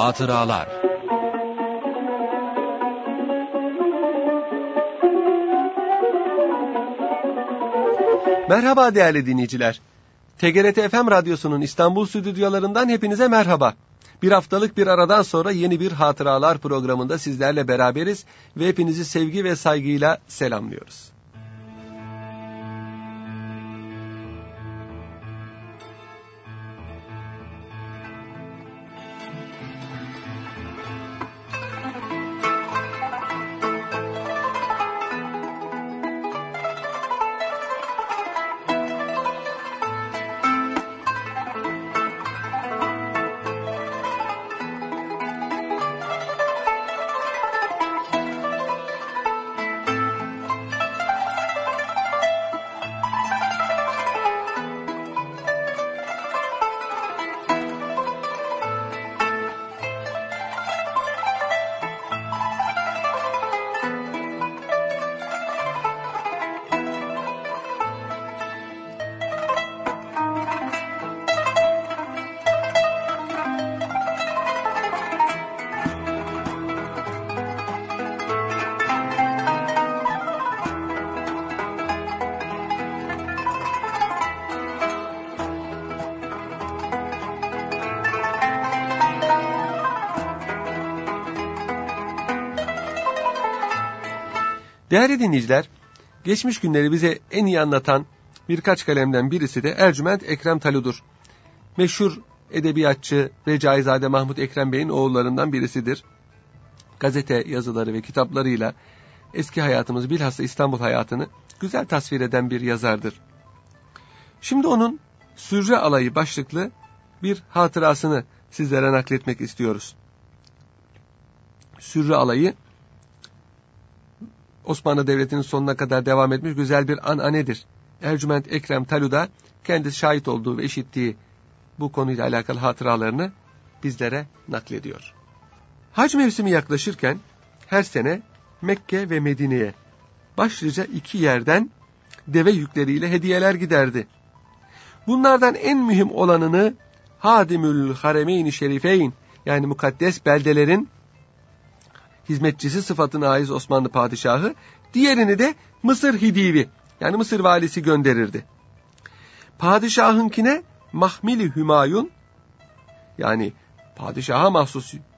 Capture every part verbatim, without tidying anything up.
Hatıralar. Merhaba değerli dinleyiciler. T G R T F M Radyosu'nun İstanbul stüdyolarından hepinize merhaba. Bir haftalık bir aradan sonra yeni bir Hatıralar programında sizlerle beraberiz ve hepinizi sevgi ve saygıyla selamlıyoruz. Değerli dinleyiciler, geçmiş günleri bize en iyi anlatan birkaç kalemden birisi de Ercüment Ekrem Talu'dur. Meşhur edebiyatçı Recaizade Mahmut Ekrem Bey'in oğullarından birisidir. Gazete yazıları ve kitaplarıyla eski hayatımızı, bilhassa İstanbul hayatını güzel tasvir eden bir yazardır. Şimdi onun Sürre Alayı başlıklı bir hatırasını sizlere nakletmek istiyoruz. Sürre Alayı, Osmanlı Devleti'nin sonuna kadar devam etmiş güzel bir ananedir. Ercüment Ekrem Talu da kendisi şahit olduğu ve işittiği bu konuyla alakalı hatıralarını bizlere naklediyor. Hac mevsimi yaklaşırken her sene Mekke ve Medine'ye başlıca iki yerden deve yükleriyle hediyeler giderdi. Bunlardan en mühim olanını Hadimül Haremeyn-i Şerifeyn, yani mukaddes beldelerin hizmetçisi sıfatına ait Osmanlı padişahı, diğerini de Mısır Hidivi, yani Mısır valisi gönderirdi. Padişahınkine Mahmil-i Hümayun, yani padişaha mahsus e,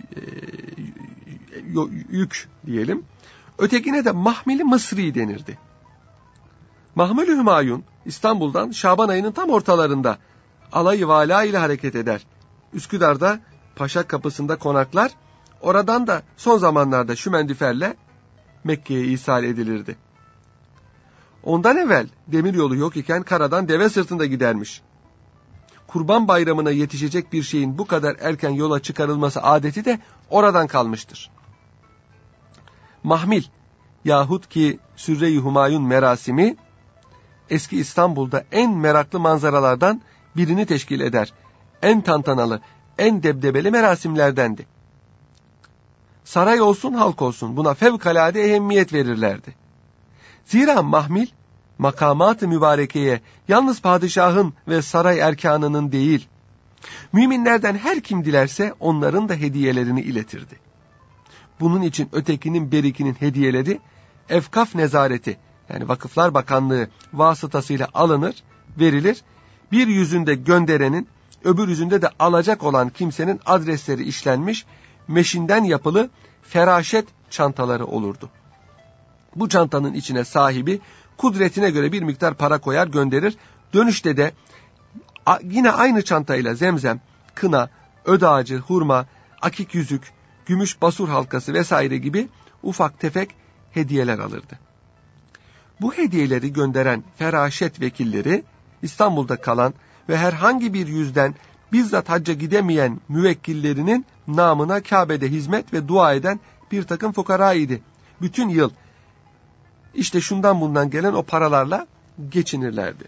yük diyelim, ötekine de Mahmil-i Mısri denirdi. Mahmil-i Hümayun İstanbul'dan Şaban ayının tam ortalarında alayı vala ile hareket eder. Üsküdar'da Paşa Kapısı'nda konaklar, oradan da son zamanlarda Şümendüfer'le Mekke'ye ishal edilirdi. Ondan evvel demiryolu yok iken karadan deve sırtında gidermiş. Kurban Bayramı'na yetişecek bir şeyin bu kadar erken yola çıkarılması adeti de oradan kalmıştır. Mahmil yahut ki Sürre-i Humayun merasimi, eski İstanbul'da en meraklı manzaralardan birini teşkil eder. En tantanalı, en debdebeli merasimlerdendi. Saray olsun, halk olsun buna fevkalade ehemmiyet verirlerdi. Zira mahmil, makamat-ı mübarekeye yalnız padişahın ve saray erkanının değil, müminlerden her kim dilerse onların da hediyelerini iletirdi. Bunun için ötekinin berikinin hediyeleri, Efkaf Nezareti, yani Vakıflar Bakanlığı vasıtasıyla alınır, verilir, bir yüzünde gönderenin, öbür yüzünde de alacak olan kimsenin adresleri işlenmiş, meşinden yapılı feraşet çantaları olurdu. Bu çantanın içine sahibi kudretine göre bir miktar para koyar gönderir. Dönüşte de yine aynı çantayla zemzem, kına, öd ağacı, hurma, akik yüzük, gümüş basur halkası vesaire gibi ufak tefek hediyeler alırdı. Bu hediyeleri gönderen feraşet vekilleri İstanbul'da kalan ve herhangi bir yüzden bizzat hacca gidemeyen müvekkillerinin namına Kabe'de hizmet ve dua eden bir takım fukara idi. Bütün yıl işte şundan bundan gelen o paralarla geçinirlerdi.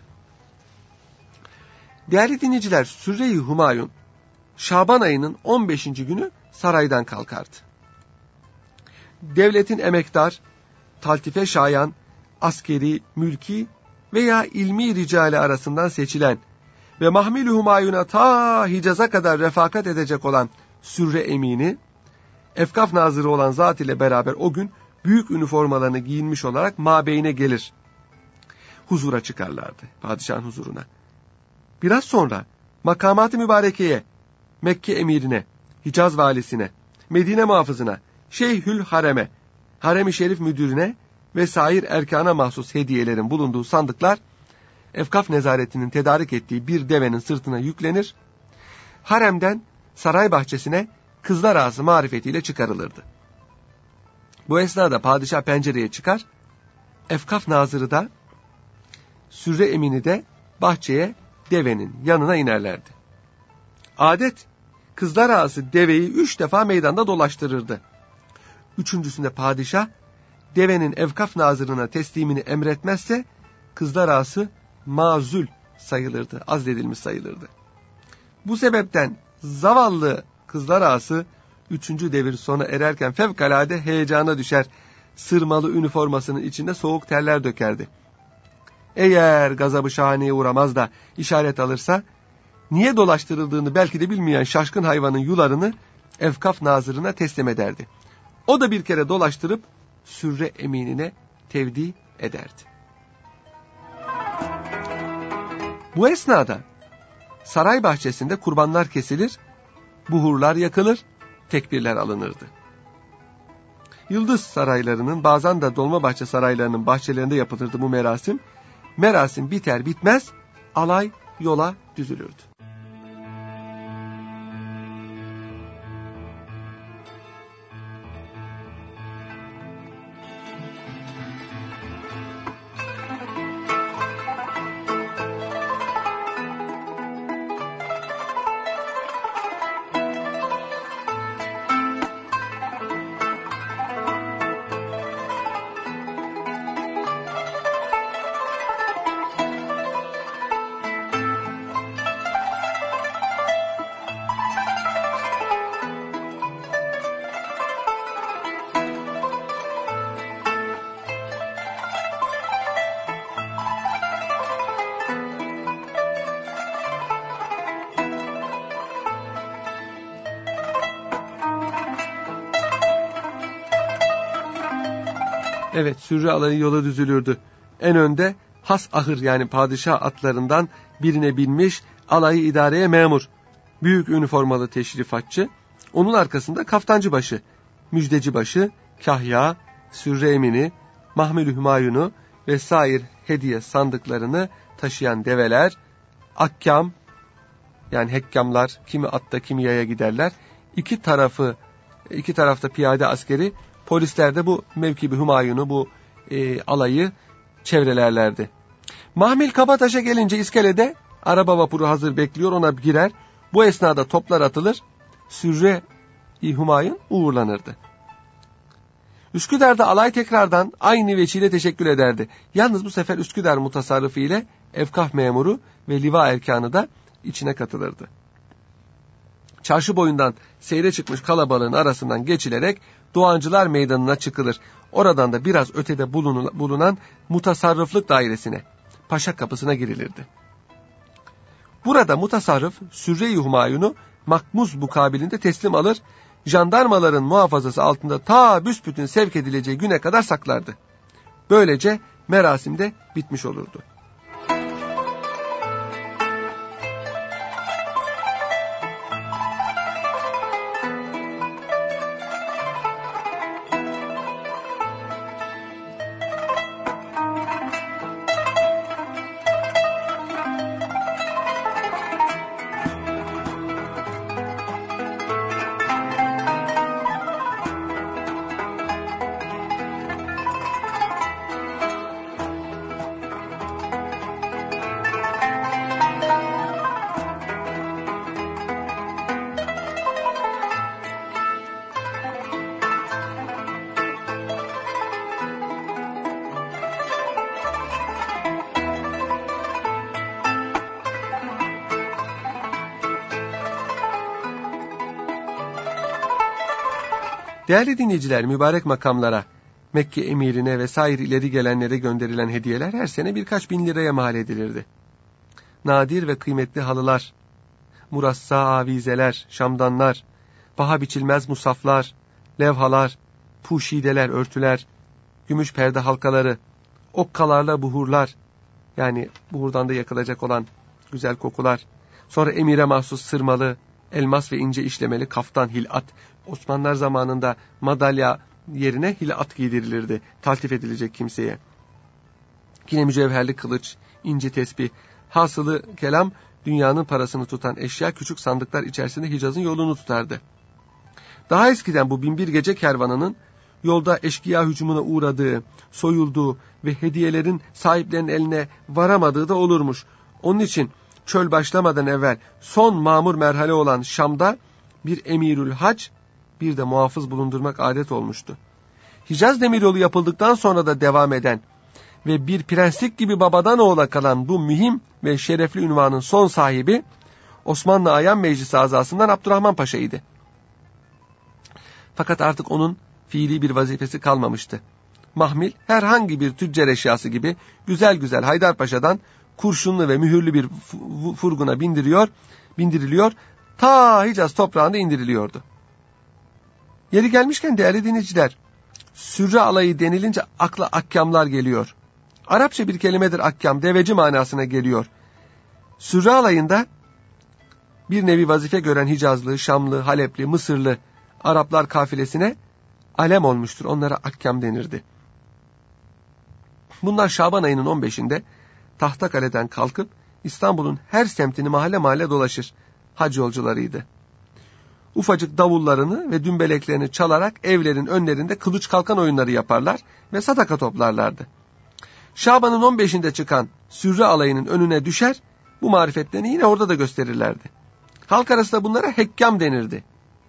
Değerli dinleyiciler, Sürre-i Humayun Şaban ayının on beşinci günü saraydan kalkardı. Devletin emektar, taltife şayan, askeri, mülki veya ilmi ricali arasından seçilen ve Mahmil-i Humayun'a ta Hicaz'a kadar refakat edecek olan Sürre Emini, Efkaf Nazırı olan zat ile beraber o gün büyük üniformalarını giyinmiş olarak mabeyine gelir. Huzura çıkarlardı, padişahın huzuruna. Biraz sonra makamat-ı mübarekeye, Mekke emirine, Hicaz valisine, Medine muhafızına, Şeyhül Harem'e, Harem-i Şerif müdürüne ve sair erkana mahsus hediyelerin bulunduğu sandıklar, Efkaf nezaretinin tedarik ettiği bir devenin sırtına yüklenir, haremden saray bahçesine Kızlar Ağası marifetiyle çıkarılırdı. Bu esnada padişah pencereye çıkar, Efkaf nazırı da, Sürre Emini de bahçeye devenin yanına inerlerdi. Adet, Kızlar Ağası deveyi üç defa meydanda dolaştırırdı. Üçüncüsünde padişah, devenin Efkaf nazırına teslimini emretmezse, Kızlar Ağası mazul sayılırdı, azledilmiş sayılırdı. Bu sebepten zavallı Kızlar Ağası, üçüncü devir sona ererken fevkalade heyecana düşer, sırmalı üniformasının içinde soğuk terler dökerdi. Eğer gazabı şahaneye uğramaz da işaret alırsa, niye dolaştırıldığını belki de bilmeyen şaşkın hayvanın yularını Efkaf nazırına teslim ederdi. O da bir kere dolaştırıp Sürre Eminine tevdi ederdi. Bu esnada saray bahçesinde kurbanlar kesilir, buhurlar yakılır, tekbirler alınırdı. Yıldız saraylarının, bazen de Dolmabahçe saraylarının bahçelerinde yapılırdı bu merasim. Merasim biter bitmez alay yola düzülürdü. Evet, sürre alayı yola düzülürdü. En önde has ahır, yani padişah atlarından birine binmiş alayı idareye memur, büyük üniformalı teşrifatçı, onun arkasında kaftancıbaşı, müjdecibaşı, kahya, Sürre Emini, Mahmül-i Hümayun'u ve sair hediye sandıklarını taşıyan develer, akkam, yani hekkamlar, kimi atta kimi yaya giderler. İki tarafı, iki tarafta piyade askeri, polisler de bu mevkibi Hümayun'u, bu e, alayı çevrelerlerdi. Mahmil Kabataş'a gelince iskelede araba vapuru hazır bekliyor, ona girer. Bu esnada toplar atılır, Sürre-i Hümayun uğurlanırdı. Üsküdar'da alay tekrardan aynı veçile teşekkür ederdi. Yalnız bu sefer Üsküdar mutasarrıfı ile Efkaf memuru ve liva erkanı da içine katılırdı. Çarşı boyundan seyre çıkmış kalabalığın arasından geçilerek Doğancılar Meydanı'na çıkılır. Oradan da biraz ötede bulunan mutasarrıflık dairesine, Paşa Kapısı'na girilirdi. Burada mutasarrıf Sürre-i Hümayun'u makmuz mukabilinde teslim alır, jandarmaların muhafazası altında ta büsbütün sevk edileceği güne kadar saklardı. Böylece merasim de bitmiş olurdu. Değerli dinleyiciler, mübarek makamlara, Mekke emirine ve sair ileri gelenlere gönderilen hediyeler her sene birkaç bin liraya mal edilirdi. Nadir ve kıymetli halılar, murassa avizeler, şamdanlar, paha biçilmez musaflar, levhalar, puşideler, örtüler, gümüş perde halkaları, okkalarla buhurlar, yani buhurdan da yakılacak olan güzel kokular, sonra emire mahsus sırmalı, elmas ve ince işlemeli kaftan, hilat. Osmanlılar zamanında madalya yerine hilat giydirilirdi, taltif edilecek kimseye. Yine mücevherli kılıç, ince tesbih. Hasılı kelam, dünyanın parasını tutan eşya küçük sandıklar içerisinde Hicaz'ın yolunu tutardı. Daha eskiden bu binbir gece kervanının yolda eşkıya hücumuna uğradığı, soyulduğu ve hediyelerin sahiplerinin eline varamadığı da olurmuş. Onun için çöl başlamadan evvel son mamur merhale olan Şam'da bir emirül hac, bir de muhafız bulundurmak adet olmuştu. Hicaz demiryolu yapıldıktan sonra da devam eden ve bir prenslik gibi babadan oğula kalan bu mühim ve şerefli ünvanın son sahibi Osmanlı Ayan Meclisi azasından Abdurrahman Paşa'ydı. Fakat artık onun fiili bir vazifesi kalmamıştı. Mahmil herhangi bir tüccar eşyası gibi güzel güzel Haydarpaşa'dan kurşunlu ve mühürlü bir furguna bindiriyor, bindiriliyor, ta Hicaz toprağında indiriliyordu. Yeri gelmişken değerli dinleyiciler, sürre alayı denilince akla akkamlar geliyor. Arapça bir kelimedir akkam, deveci manasına geliyor. Sürre alayında bir nevi vazife gören Hicazlı, Şamlı, Halepli, Mısırlı Araplar kafilesine alem olmuştur. Onlara akkam denirdi. Bunlar Şaban ayının on beşinde Tahtakale'den kalkıp İstanbul'un her semtini mahalle mahalle dolaşır. Hac yolcularıydı. Ufacık davullarını ve dümbeleklerini çalarak evlerin önlerinde kılıç kalkan oyunları yaparlar ve sadaka toplarlardı. Şaban'ın on beşinde çıkan sürre alayının önüne düşer, bu marifetlerini yine orada da gösterirlerdi. Halk arasında bunlara hekkam denirdi.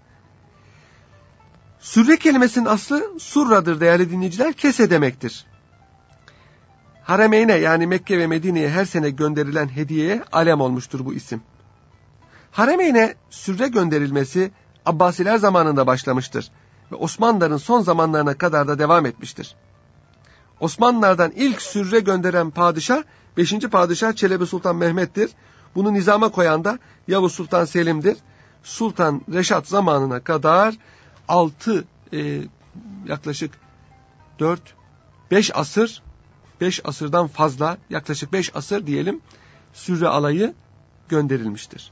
Sürre kelimesinin aslı surradır değerli dinleyiciler, kese demektir. Harameyne yani Mekke ve Medine'ye her sene gönderilen hediyeye alem olmuştur bu isim. Harameyne sürre gönderilmesi Abbasiler zamanında başlamıştır ve Osmanlıların son zamanlarına kadar da devam etmiştir. Osmanlılardan ilk sürre gönderen padişah beşinci padişah Çelebi Sultan Mehmet'tir. Bunu nizama koyan da Yavuz Sultan Selim'dir. Sultan Reşat zamanına kadar altı e, yaklaşık dört beş asır beş asırdan fazla, yaklaşık beş asır diyelim, sürre alayı gönderilmiştir.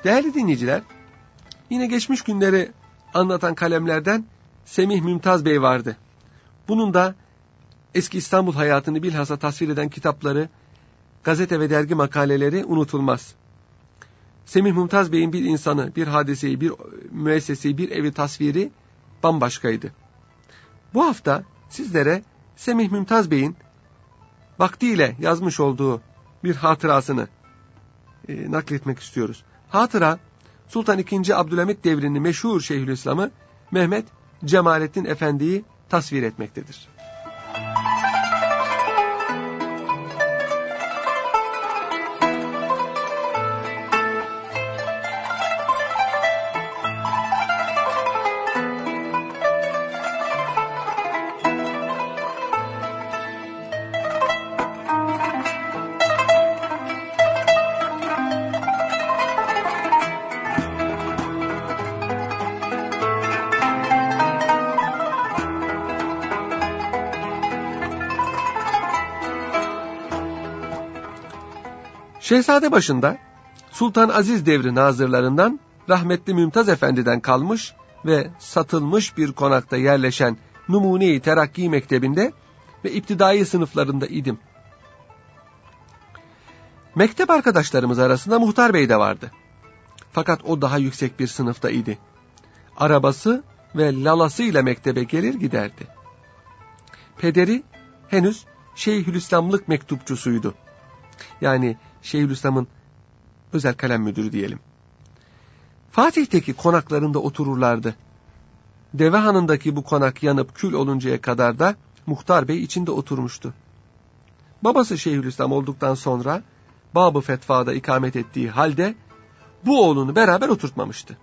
Değerli dinleyiciler, yine geçmiş günleri anlatan kalemlerden Semih Mümtaz Bey vardı. Bunun da eski İstanbul hayatını bilhassa tasvir eden kitapları, gazete ve dergi makaleleri unutulmaz. Semih Mümtaz Bey'in bir insanı, bir hadiseyi, bir müesseseyi, bir evi tasviri bambaşkaydı. Bu hafta sizlere Semih Mümtaz Bey'in vaktiyle yazmış olduğu bir hatırasını e, nakletmek istiyoruz. Hatıra, Sultan ikinci. Abdülhamit devrinin meşhur Şeyhülislam'ı Mehmet Cemalettin Efendi'yi tasvir etmektedir. Şehzade başında Sultan Aziz devri nazırlarından rahmetli Mümtaz Efendi'den kalmış ve satılmış bir konakta yerleşen Numune-i Terakki Mektebi'nde ve iptidai sınıflarında idim. Mektep arkadaşlarımız arasında Muhtar Bey de vardı. Fakat o daha yüksek bir sınıfta idi. Arabası ve lalasıyla mektebe gelir giderdi. Pederi henüz Şeyhülislamlık mektupçusuydu. Yani Şeyhülislam'ın özel kalem müdürü diyelim. Fatih'teki konaklarında otururlardı. Devehanı'ndaki bu konak yanıp kül oluncaya kadar da Muhtar Bey içinde oturmuştu. Babası Şeyhülislam olduktan sonra Bab-ı Fetva'da ikamet ettiği halde bu oğlunu beraber oturtmamıştı.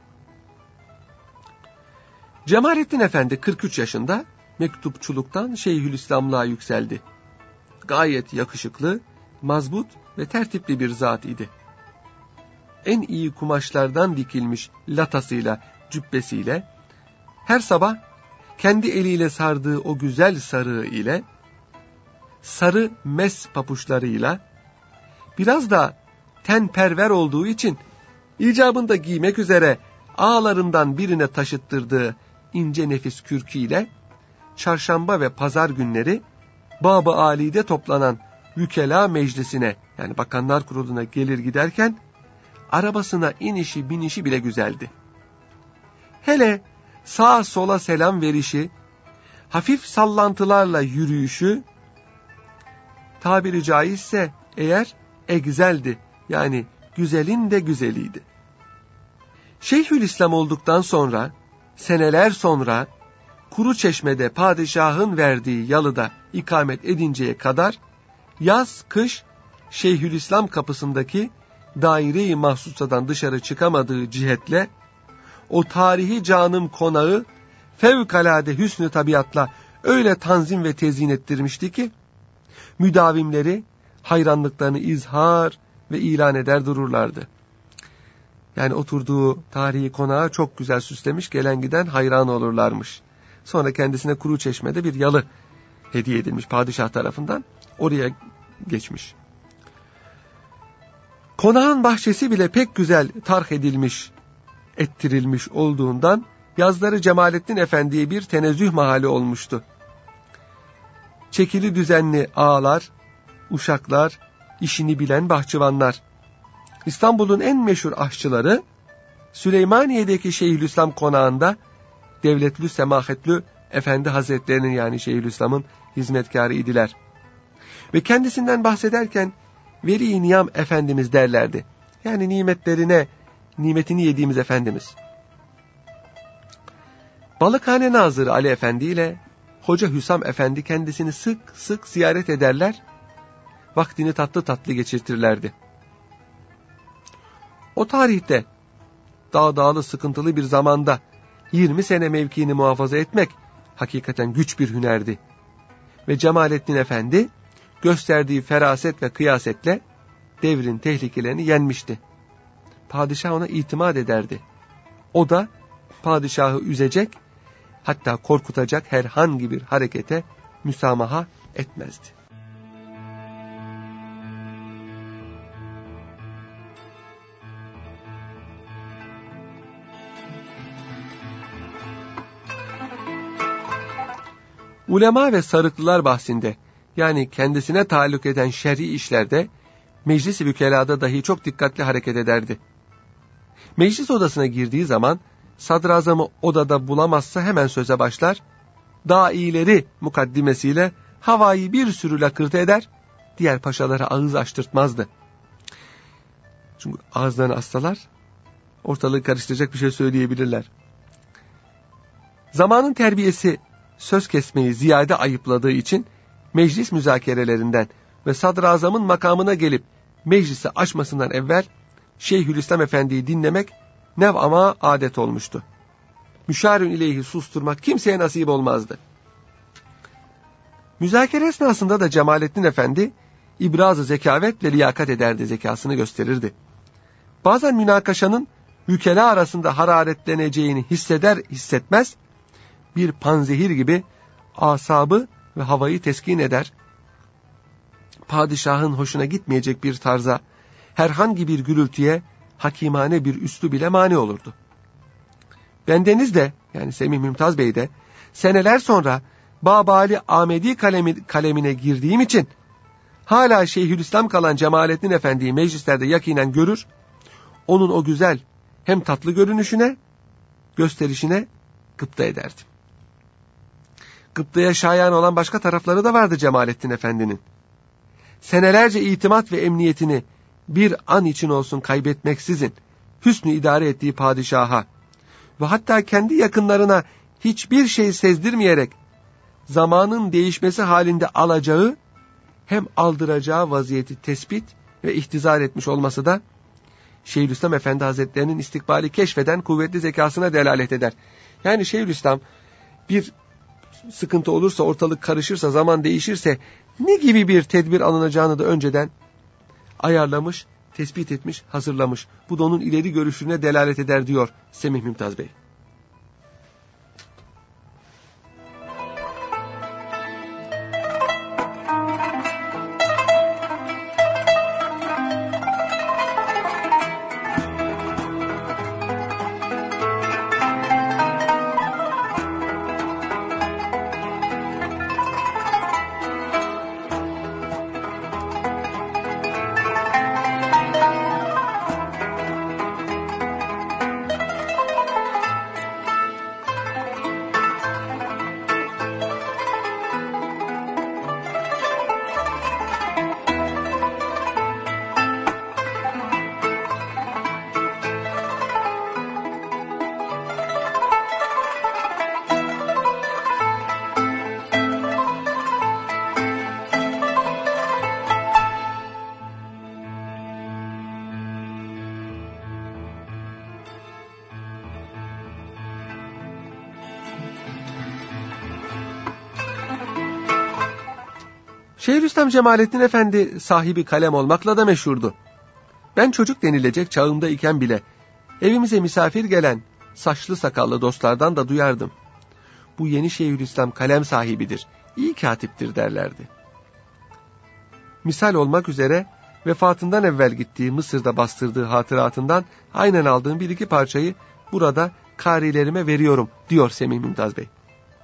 Cemalettin Efendi kırk üç yaşında mektupçuluktan Şeyhülislamlığa yükseldi. Gayet yakışıklı, mazbut ve tertipli bir zat idi. En iyi kumaşlardan dikilmiş latasıyla, cübbesiyle, her sabah kendi eliyle sardığı o güzel sarığı ile, sarı mes papuçlarıyla, biraz da tenperver olduğu için icabında giymek üzere ağlarından birine taşıttırdığı ince nefis kürküyle, çarşamba ve pazar günleri Bab-ı Ali'de toplanan Vükela Meclisi'ne, yani Bakanlar Kurulu'na gelir giderken arabasına inişi binişi bile güzeldi. Hele sağa sola selam verişi, hafif sallantılarla yürüyüşü, tabiri caizse eğer egzeldi, yani güzelin de güzeliydi. Şeyhülislam olduktan sonra, seneler sonra Kuruçeşme'de padişahın verdiği yalıda ikamet edinceye kadar yaz kış Şeyhülislam kapısındaki daire-i mahsusadan dışarı çıkamadığı cihetle o tarihi canım konağı fevkalade hüsnü tabiatla öyle tanzim ve tezyin ettirmişti ki müdavimleri hayranlıklarını izhar ve ilan eder dururlardı. Yani oturduğu tarihi konağı çok güzel süslemiş, gelen giden hayran olurlarmış. Sonra kendisine Kuruçeşme'de bir yalı hediye edilmiş padişah tarafından, oraya geçmiş. Konağın bahçesi bile pek güzel tarh edilmiş, ettirilmiş olduğundan yazları Cemalettin Efendi'ye bir tenezzüh mahalli olmuştu. Çekili düzenli ağalar, uşaklar, işini bilen bahçıvanlar, İstanbul'un en meşhur aşçıları Süleymaniye'deki Şeyhülislam konağında devletlü semahetlü efendi hazretlerinin, yani Şeyhülislam'ın hizmetkarı idiler. Ve kendisinden bahsederken Veli-i Niyam Efendimiz derlerdi. Yani nimetlerine, nimetini yediğimiz Efendimiz. Balıkhane Nazırı Ali Efendi ile Hoca Hüsam Efendi kendisini sık sık ziyaret ederler, vaktini tatlı tatlı geçirtirlerdi. O tarihte dağ dağlı sıkıntılı bir zamanda yirmi sene mevkiini muhafaza etmek hakikaten güç bir hünerdi. Ve Cemalettin Efendi gösterdiği feraset ve kıyasetle devrin tehlikelerini yenmişti. Padişah ona itimat ederdi. O da padişahı üzecek, hatta korkutacak herhangi bir harekete müsamaha etmezdi. Ulema ve sarıklılar bahsinde, yani kendisine taalluk eden şer'i işlerde, meclis-i vükelada dahi çok dikkatli hareket ederdi. Meclis odasına girdiği zaman, sadrazamı odada bulamazsa hemen söze başlar, daileri mukaddimesiyle havayı bir sürü lakırtı eder, diğer paşalara ağız açtırtmazdı. Çünkü ağızlarını assalar, ortalığı karıştıracak bir şey söyleyebilirler. Zamanın terbiyesi söz kesmeyi ziyade ayıpladığı için, meclis müzakerelerinden ve sadrazamın makamına gelip meclisi açmasından evvel Şeyhülislam Efendi'yi dinlemek nev ama adet olmuştu. Müşarün ileyhi susturmak kimseye nasip olmazdı. Müzakere esnasında da Cemalettin Efendi ibraz-ı zekavet ve liyakat ederdi, zekasını gösterirdi. Bazen münakaşanın vükela arasında hararetleneceğini hisseder hissetmez, bir panzehir gibi asabı ve havayı teskin eder, padişahın hoşuna gitmeyecek bir tarza, herhangi bir gürültüye hakimane bir üslub bile mani olurdu. Bendeniz de, yani Semih Mümtaz Bey de, seneler sonra Babali Ahmedi kalemi, kalemine girdiğim için, hala Şeyhülislam kalan Cemalettin Efendi'yi meclislerde yakinen görür, onun o güzel hem tatlı görünüşüne, gösterişine gıpta ederdim. Gıptaya şayan olan başka tarafları da vardı Cemalettin Efendi'nin. Senelerce itimat ve emniyetini bir an için olsun kaybetmeksizin hüsnü idare ettiği padişaha ve hatta kendi yakınlarına hiçbir şey sezdirmeyerek zamanın değişmesi halinde alacağı hem aldıracağı vaziyeti tespit ve ihtizar etmiş olması da Şeyhülislam Efendi Hazretlerinin istikbali keşfeden kuvvetli zekasına delalet eder. Yani Şeyhülislam bir sıkıntı olursa, ortalık karışırsa, zaman değişirse ne gibi bir tedbir alınacağını da önceden ayarlamış, tespit etmiş, hazırlamış. Bu da onun ileri görüşüne delalet eder diyor Semih Mümtaz Bey. Şeyhülislam Cemalettin Efendi sahibi kalem olmakla da meşhurdu. Ben çocuk denilecek çağımda iken bile evimize misafir gelen saçlı sakallı dostlardan da duyardım. Bu yeni Şeyhülislam kalem sahibidir, iyi katiptir derlerdi. Misal olmak üzere vefatından evvel gittiği Mısır'da bastırdığı hatıratından aynen aldığım bir iki parçayı burada karilerime veriyorum diyor Semih Mümtaz Bey.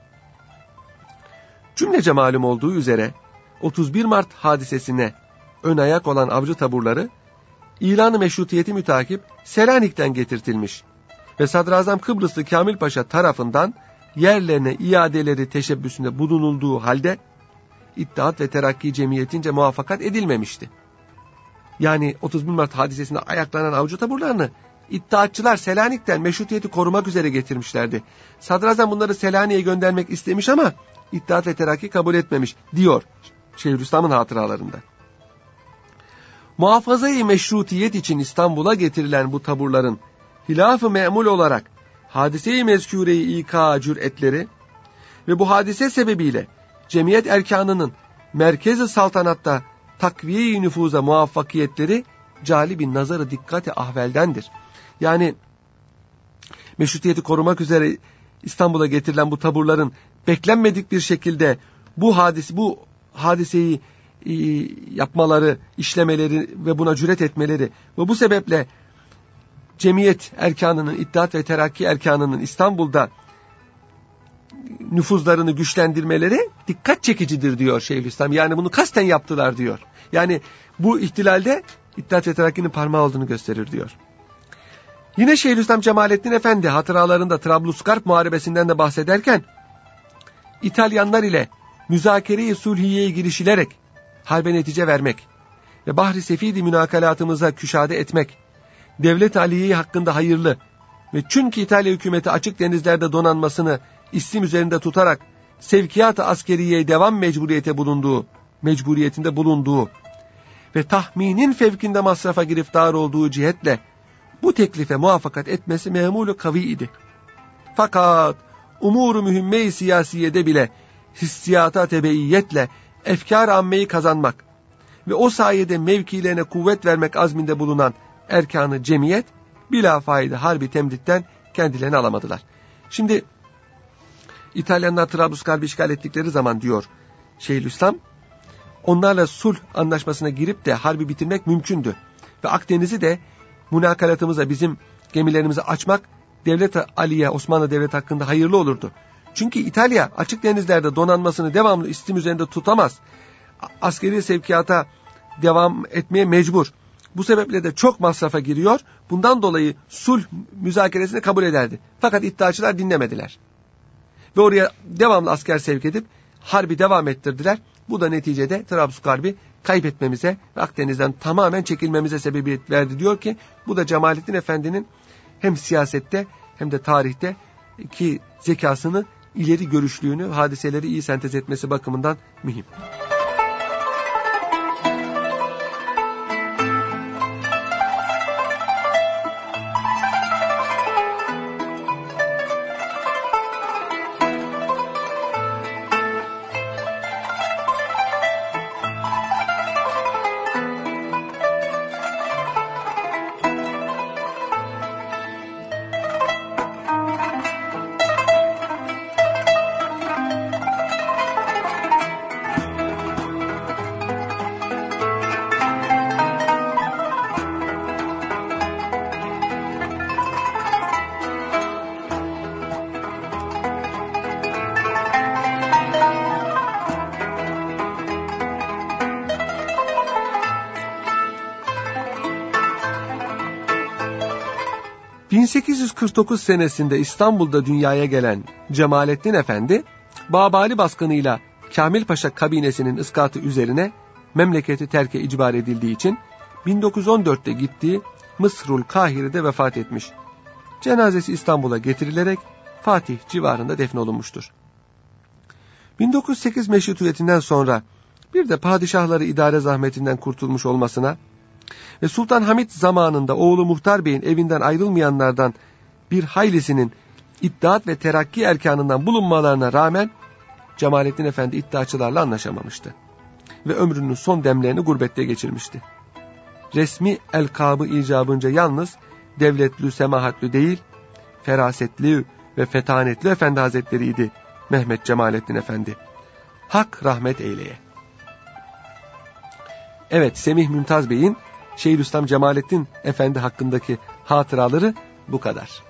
Cümlece malum olduğu üzere otuz bir Mart hadisesine ön ayak olan avcı taburları ilan-ı meşrutiyeti mütakip Selanik'ten getirtilmiş ve Sadrazam Kıbrıslı Kamil Paşa tarafından yerlerine iadeleri teşebbüsünde bulunulduğu halde İttihat ve Terakki Cemiyetince muvaffakat edilmemişti. Yani otuz bir Mart hadisesinde ayaklanan avcı taburlarını İttihatçılar Selanik'ten meşrutiyeti korumak üzere getirmişlerdi. Sadrazam bunları Selanik'e göndermek istemiş ama İttihat ve Terakki kabul etmemiş diyor Şeyhülislam'ın hatıralarında. Muhafaza-i meşrutiyet için İstanbul'a getirilen bu taburların hilaf-ı me'mul olarak hadise-i mezkûre-i İK cüretleri ve bu hadise sebebiyle cemiyet erkanının merkez-i saltanatta takviye-i nüfuza muvaffakiyetleri cali-bin nazarı dikkati ahveldendir. Yani meşrutiyeti korumak üzere İstanbul'a getirilen bu taburların beklenmedik bir şekilde bu hadis bu hadiseyi e, yapmaları, işlemeleri ve buna cüret etmeleri ve bu sebeple cemiyet erkanının, İttihat ve Terakki erkanının İstanbul'da nüfuzlarını güçlendirmeleri dikkat çekicidir diyor Şeyhülislam. Yani bunu kasten yaptılar diyor. Yani bu ihtilalde İttihat ve Terakki'nin parmağı olduğunu gösterir diyor. Yine Şeyhülislam Cemalettin Efendi hatıralarında Trablusgarp Muharebesi'nden de bahsederken İtalyanlar ile müzakere-i sulhiyeye girişilerek harbe netice vermek ve Bahri Sefidi münakalatımıza küşade etmek, Devlet-i Aliye hakkında hayırlı ve çünkü İtalya hükümeti açık denizlerde donanmasını istim üzerinde tutarak sevkiyat-ı askeriyeye devam mecburiyete bulunduğu, mecburiyetinde bulunduğu ve tahminin fevkinde masrafa giriftar olduğu cihetle bu teklife muvaffakat etmesi memul-u kavi idi. Fakat umur-u mühimme-i siyasiyede bile hissiyata tebeiyetle efkar-ı ammeyi kazanmak ve o sayede mevkilerine kuvvet vermek azminde bulunan erkan-ı cemiyet bila fayda harbi temditten kendilerini alamadılar. Şimdi İtalyanlar Trablusgarp'ı işgal ettikleri zaman diyor Şeyhülislam, onlarla sulh anlaşmasına girip de harbi bitirmek mümkündü. Ve Akdeniz'i de münakalatımıza bizim gemilerimizi açmak Devlet-i Aliye Osmanlı Devleti hakkında hayırlı olurdu. Çünkü İtalya açık denizlerde donanmasını devamlı istim üzerinde tutamaz. Askeri sevkiyata devam etmeye mecbur. Bu sebeple de çok masrafa giriyor. Bundan dolayı sulh müzakeresini kabul ederdi. Fakat iddiaçılar dinlemediler. Ve oraya devamlı asker sevk edip harbi devam ettirdiler. Bu da neticede Trablusgarp'ı kaybetmemize ve Akdeniz'den tamamen çekilmemize sebebiyet verdi diyor ki bu da Cemalettin Efendi'nin hem siyasette hem de tarihte ki zekasını, ileri görüşlüğünü, hadiseleri iyi sentez etmesi bakımından mühim. bin sekiz yüz kırk dokuz senesinde İstanbul'da dünyaya gelen Cemalettin Efendi, Babali baskınıyla Kamil Paşa kabinesinin ıskatı üzerine memleketi terke icbar edildiği için bin dokuz yüz on dörtte gittiği Mısrul Kahire'de vefat etmiş. Cenazesi İstanbul'a getirilerek Fatih civarında defnolunmuştur. bin dokuz yüz sekiz meşrutiyetinden sonra bir de padişahları idare zahmetinden kurtulmuş olmasına ve Sultan Hamid zamanında oğlu Muhtar Bey'in evinden ayrılmayanlardan bir haylisinin İttihat ve Terakki erkanından bulunmalarına rağmen Cemalettin Efendi iddiaçılarla anlaşamamıştı. Ve ömrünün son demlerini gurbette geçirmişti. Resmi elkabı icabınca yalnız devletlü semahatlü değil, ferasetli ve fetanetli efendi hazretleriydi Mehmet Cemalettin Efendi. Hak rahmet eyleye. Evet, Semih Mümtaz Bey'in Şeyhülislam Cemalettin Efendi hakkındaki hatıraları bu kadar.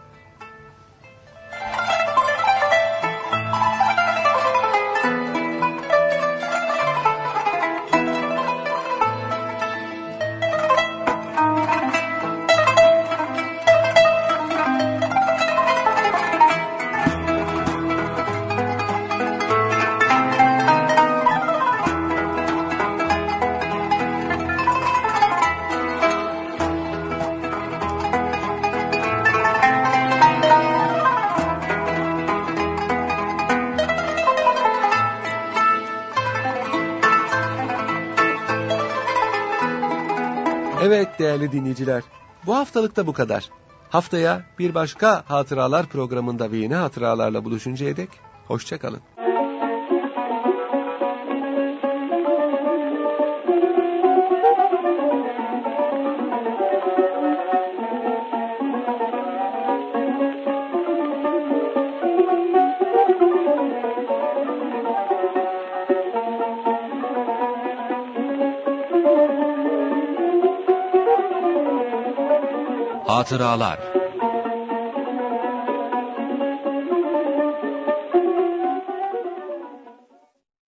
Evet değerli dinleyiciler, bu haftalık da bu kadar. Haftaya bir başka hatıralar programında ve yeni hatıralarla buluşuncaya dek hoşça kalın. Hatıralar